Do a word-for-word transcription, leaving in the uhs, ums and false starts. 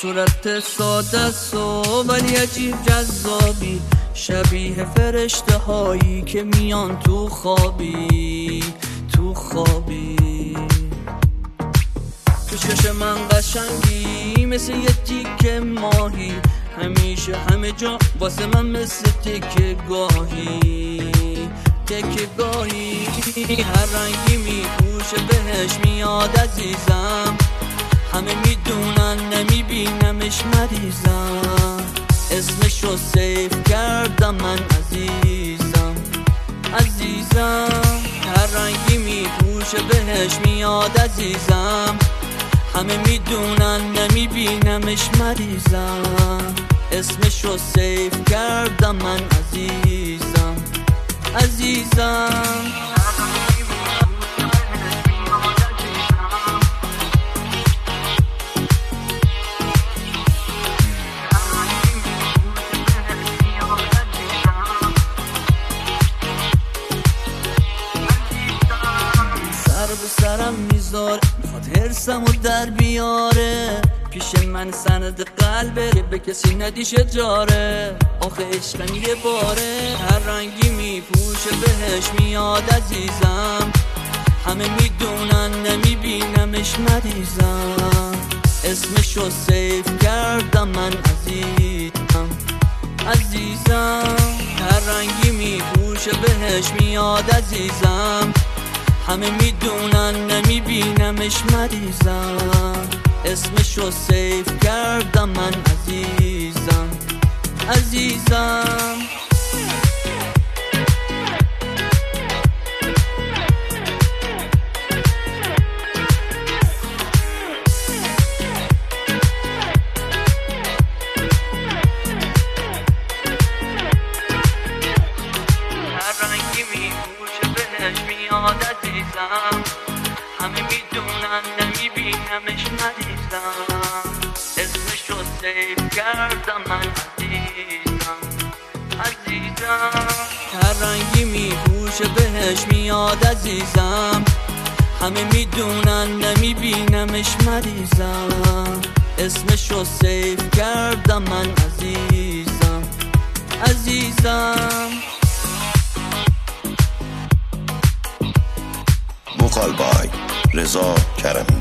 صورت ساده است ولی عجیب جذابی، شبیه فرشته هایی که میان تو خوابی تو خوابی. تو چشم من قشنگی مثل یه تیکه ماهی، همیشه همه جا واسه من مثل تکه گاهی تکه گاهی. هر رنگی میپوشه بهش میاد عزیزم، همه میدونن نمیبینمش مریضم. اسمش رو سیف کردم من عزیزم عزیزم. هر رنگی میپوشه بهش میاد عزیزم، همه میدونن نمیبینمش مریضم. اسمش رو سیف کردم من عزیزم عزیزم. سر به سرم میذاره میخواد هرسمو در بیاره، پیش من سند قلبه به کسی ندیشه جاره. آخه عشقم یه باره، هر رنگی میپوشه بهش میاد عزیزم، همه میدونن نمیبینمش مریضم. اسمش رو سیف کردم من عزیزم عزیزم. هر رنگی میپوشه بهش میاد عزیزم، همه میدونن نمیبینمش مریضم. اسمش رو سیف کردم من عزیزم عزیزم. هر رنگی میپوشه بهش میاد عزیزم، همه میدونن نمیبینمش مریضم. اسمش رو سیف کردم من عزیزم عزیزم. هر رنگی میپوشه بهش میاد عزیزم، همه میدونن نمیبینمش مریضم. اسمش رو سیف کردم من عزیزم عزیزم. وکال بای رضا کرمی.